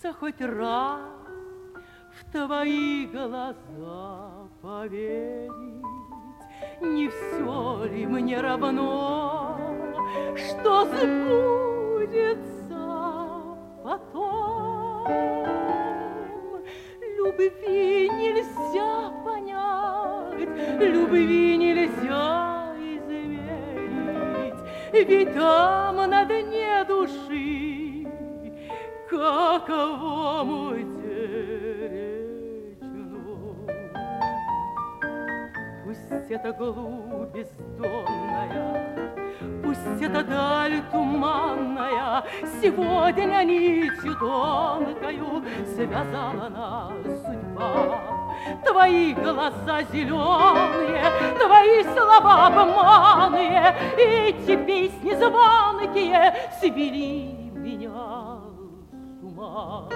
хочется хоть раз в твои глаза поверить. Не все ли мне равно, что сбудется потом? Любви нельзя понять, любви нельзя измерить, ведь там на дне души каково теречну. Пусть это глубь бездонная, пусть это даль туманная, сегодня нитью тонкою связала нас судьба. Твои глаза зеленые, твои слова обманные, эти песни звонкие свели меня с ума.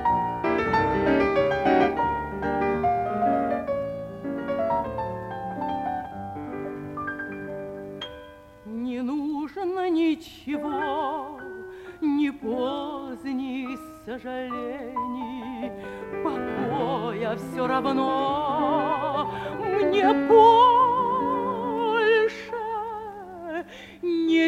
Не нужно ничего, ни поздних сожалений, покоя все равно мне больше не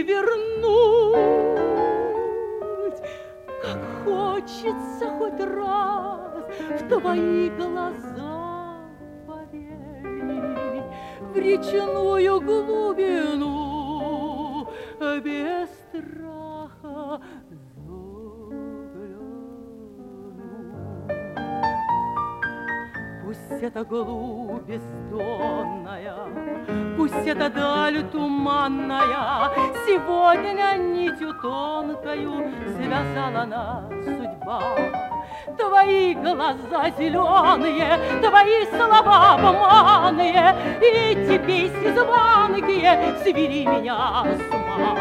вернуть. Как хочется хоть раз в твои глаза поверить, в речную глубину без страха загляну. Пусть это глубь бездонная, пусть это даль туманная, сегодня нитью тонкою связала нас судьба. Твои глаза зеленые, твои слова обманные, эти песни звонкие свели меня с ума.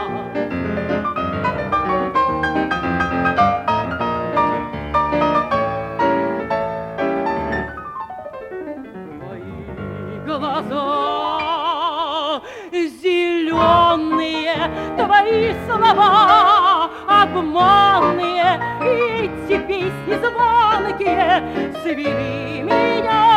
Твои глаза зеленые, твои слова обманные, эти песни звонкие свели меня